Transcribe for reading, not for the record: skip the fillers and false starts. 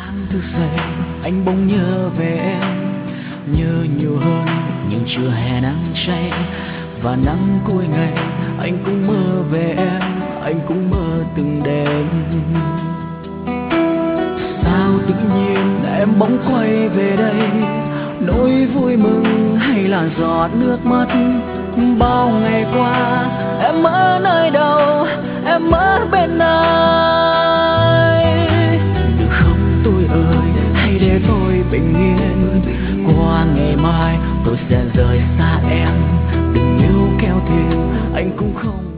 Sáng thức dậy anh bỗng nhớ về em, nhớ nhiều hơn nhưng chưa hè nắng cháy và nắng cuối ngày. Anh cũng mơ về em, anh cũng mơ từng đêm. Sao tự nhiên em bỗng quay về đây, nỗi vui mừng hay là giọt nước mắt? Bao ngày qua em ở nơi đâu, em ở bên ai? Được không tôi ơi, hãy để tôi bình yên qua ngày mai. Tôi sẽ rời xa em, đừng níu kéo thêm anh cũng không